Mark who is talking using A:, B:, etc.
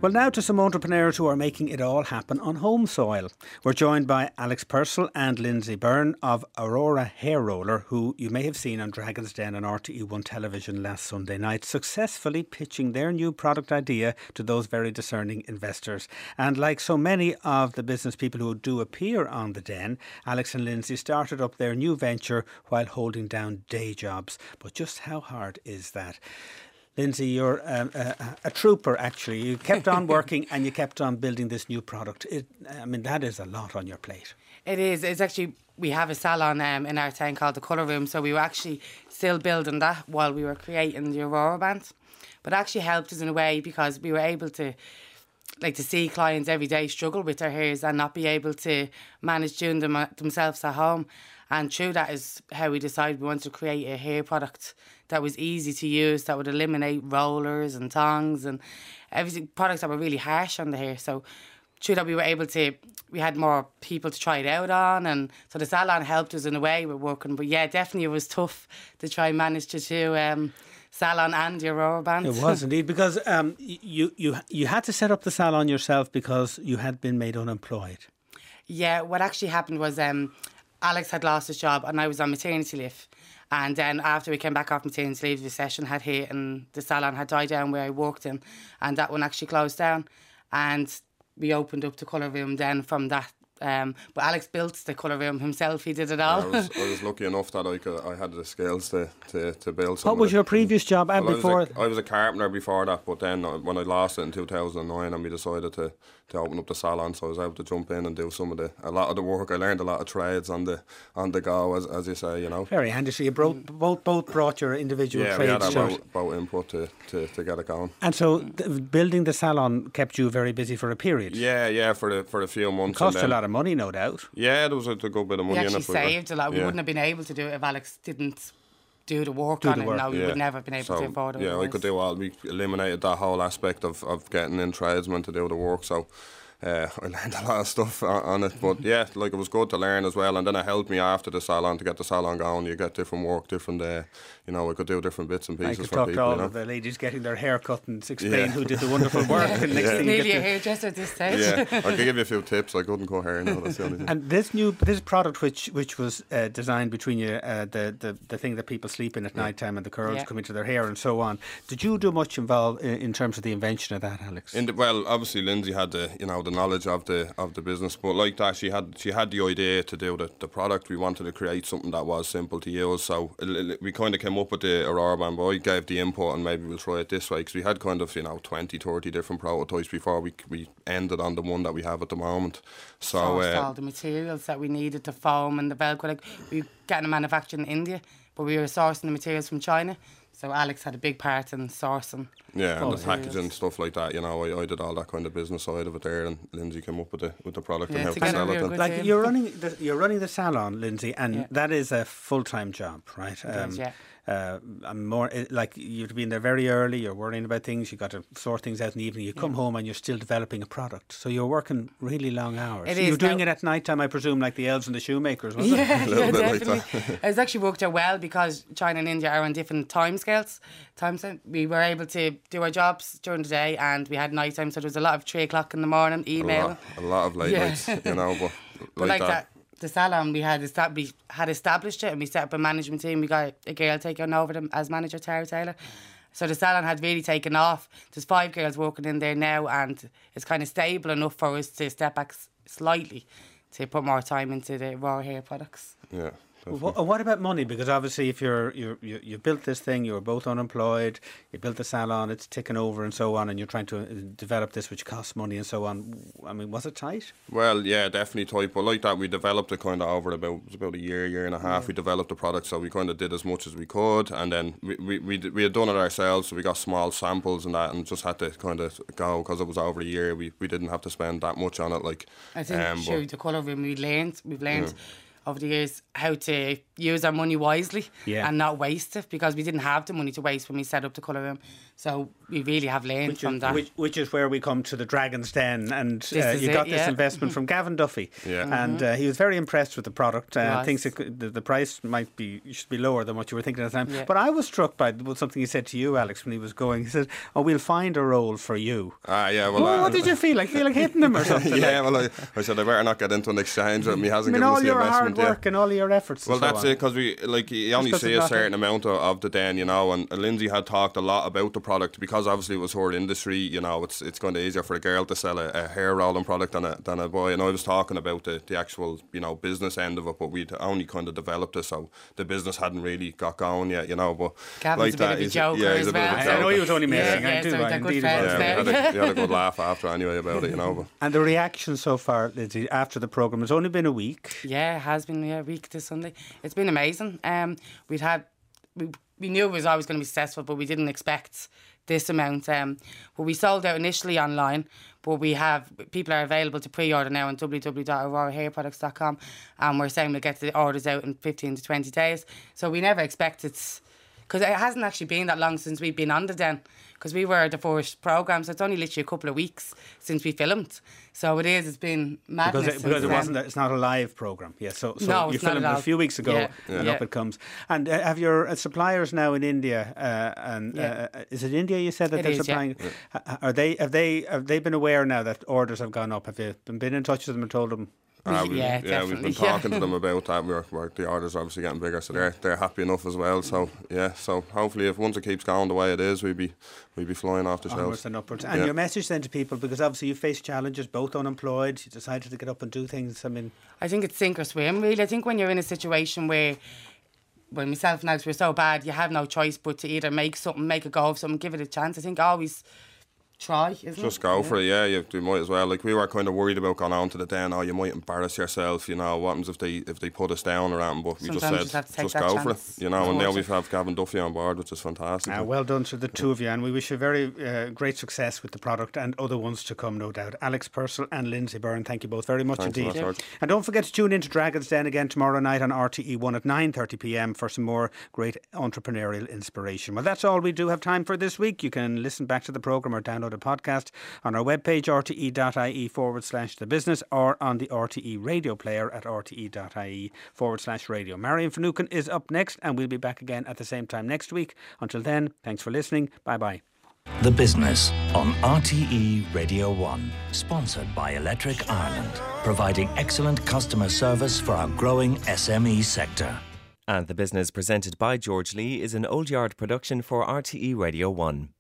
A: Well, now to some entrepreneurs who are making it all happen on home soil. We're joined by Alex Purcell and Lindsay Byrne of Aurora Hair Roller, who you may have seen on Dragon's Den on RTE1 television last Sunday night, successfully pitching their new product idea to those very discerning investors. And like so many of the business people who do appear on the Den, Alex and Lindsay started up their new venture while holding down day jobs. But just how hard is that? Lindsay, you're a trooper, actually. You kept on working and you kept on building this new product. That is a lot on your plate.
B: It is. It's actually, we have a salon in our town called the Colour Room, so we were actually still building that while we were creating the Aurora band. But it actually helped us in a way because we were able to see clients every day struggle with their hairs and not be able to manage doing them themselves at home. And through that is how we decided we wanted to create a hair product that was easy to use, that would eliminate rollers and tongs and everything, products that were really harsh on the hair. So through that we had more people to try it out on, and so the salon helped us in a way with working. But yeah, definitely it was tough to try and manage to do salon and the Aurora band.
A: It was indeed, because you had to set up the salon yourself because you had been made unemployed.
B: Yeah, what actually happened was Alex had lost his job and I was on maternity leave. And then after we came back off maternity leave, the recession had hit and the salon had died down where I worked in, and that one actually closed down. And we opened up the Colour Room then from that. But Alex built the Colour Room himself. He did it all.
C: Yeah, I was lucky enough that I had the skills to build something.
A: What was your previous job before?
C: I was a carpenter before that, but then when I lost it in 2009 and we decided to open up the salon, so I was able to jump in and do a lot of the work. I learned a lot of trades on the go, as you say, you know.
A: Very handy. So you both brought your individual trades.
C: Yeah, we had about input to get it going.
A: And so building the salon kept you very busy for a period.
C: Yeah, for a few months.
A: It cost a lot of money, no doubt.
C: Yeah, there was a good bit of money in it.
B: We actually saved a lot. We wouldn't have been able to do it if Alex didn't do the work on it. No, we would never have been able to afford it.
C: Yeah, I could do all. We eliminated that whole aspect of getting in tradesmen to do the work. So I learned a lot of stuff on it. But yeah, it was good to learn as well. And then it helped me after the salon to get the salon going. You get different work, different. I could do different bits and pieces for people.
A: I could talk to all of the ladies getting their hair cut and explain who did the wonderful work. And next thing
B: nearly a hairdresser at this stage.
C: Yeah, I could give you a few tips. I couldn't cut hair now. That's the only thing.
A: And this product, which was designed between you, the thing that people sleep in at night time and the curls come into their hair and so on. Did you do much involved in terms of the invention of that, Alex?
C: Well, obviously Lindsay had the knowledge of the business, but like that, she had the idea to do the product. We wanted to create something that was simple to use, so we kind of came up with the Aurora band. But I gave the input and maybe we'll try it this way, because we had kind of 20-30 different prototypes before we ended on the one that we have at the moment. So
B: all the materials that we needed, the foam and the Velcro, we got them manufactured in India, but we were sourcing the materials from China. So Alex had a big part in sourcing.
C: Yeah, and the packaging and stuff like that. I did all that kind of business side of it there, and Lindsay came up with the product and how to sell it.
A: Like you're running the salon, Lindsay, and that is a full-time job, right? I'm more like you have to be in there very early. You're worrying about things. You got to sort things out in the evening. You come home and you're still developing a product. So you're working really long hours. You're doing it at night time, I presume, like the elves and the shoemakers, wasn't it?
B: Yeah, definitely. Like that. It's actually worked out well because China and India are on different time scales. We were able to do our jobs during the day and we had night time. So there was a lot of 3 o'clock in the morning email.
C: A lot of late nights, but like that.
B: The salon, we had established it and we set up a management team. We got a girl taking over them as manager, Tara Taylor. So the salon had really taken off. There's 5 girls working in there now and it's kind of stable enough for us to step back slightly to put more time into the raw hair products.
C: Yeah.
A: What about money? Because obviously, if you built this thing, you were both unemployed, you built the salon, it's ticking over and so on, and you're trying to develop this, which costs money and so on. I mean, was it tight?
C: Well, yeah, definitely tight. But like that, we developed it kind of over about a year and a half. We developed the product, so we kind of did as much as we could, and then we had done it ourselves, so we got small samples and that, and just had to kind of go because it was over a year. We didn't have to spend that much on it. Like
B: I think through the Colour Room, we've learned. Over the years, how to use our money wisely and not waste it, because we didn't have the money to waste when we set up the Colour Room. So we really have learned from that.
A: Which is where we come to the Dragon's Den, and you got this investment from Gavin Duffy, and he was very impressed with the product. Thinks the price should be lower than what you were thinking at the time. Yeah. But I was struck by something he said to you, Alex, when he was going. He said, "Oh, we'll find a role for you."
C: Well,
A: what did you feel like? Feel like hitting him or something?
C: I said I better not get into an exchange with him. He hasn't given
A: all
C: us the
A: your
C: investment
A: hard work and all your efforts.
C: Well, that's it, because you only see a certain amount of the den, and Lindsay had talked a lot about the product, because obviously it was her industry. It's kind of easier for a girl to sell a hair rolling product than a boy. And I was talking about the actual business end of it, but we'd only kind of developed it, so the business hadn't really got going yet. But
B: Gavin's a bit of a joker as well.
A: I know he was only messing.
B: We
C: had a good laugh after anyway about it.
A: And the reaction so far, Lindsay, after the programme, it's only been a week.
B: Yeah, it has been a week this Sunday. It's been amazing. We knew it was always going to be successful, but we didn't expect this amount. But we sold out initially online, but people are available to pre-order now on www.aurorahairproducts.com, and we're saying we'll get the orders out in 15 to 20 days. So we never expected, because it hasn't actually been that long since we've been on the Den, because we were the first programme, so it's only literally a couple of weeks since we filmed. So it's been madness.
A: Because it's not a live programme. Yeah, so you filmed it a few weeks ago, and up it comes. And have your suppliers now in India, is it India you said that they're supplying? Yeah. Have they been aware now that orders have gone up? Have you been in touch with them and told them?
C: We've been talking to them about that. The orders are obviously getting bigger, so they're happy enough as well. So so hopefully, if once it keeps going the way it is, we'll be flying off the shelves.
A: Onwards and upwards. And your message then to people, because obviously you face challenges, both unemployed, you decided to get up and do things.
B: I think it's sink or swim, really. I think when you're in a situation where, when myself and Alex were so bad, you have no choice but to either make a go of something, give it a chance. I think always try,
C: Just go for it, you might as well. Like, we were kind of worried about going on to the Den, you might embarrass yourself, what happens if they put us down or anything, but we just said, just go for it, and now we have Gavin Duffy on board, which is fantastic.
A: Well done to the two of you, and we wish you very great success with the product and other ones to come, no doubt. Alex Purcell and Lindsay Byrne, thank you both very much indeed. And don't forget to tune in to Dragon's Den again tomorrow night on RTE1 at 9:30pm for some more great entrepreneurial inspiration. Well, that's all we do have time for this week. You can listen back to the programme or download a podcast on our webpage rte.ie/the business, or on the RTE radio player at rte.ie/radio. Marion Finucane is up next, and we'll be back again at the same time next week. Until then, thanks for listening. Bye bye.
D: The Business on RTE Radio 1, sponsored by Electric Ireland, providing excellent customer service for our growing SME sector.
E: And The Business, presented by George Lee, is an Old Yard production for RTE Radio 1.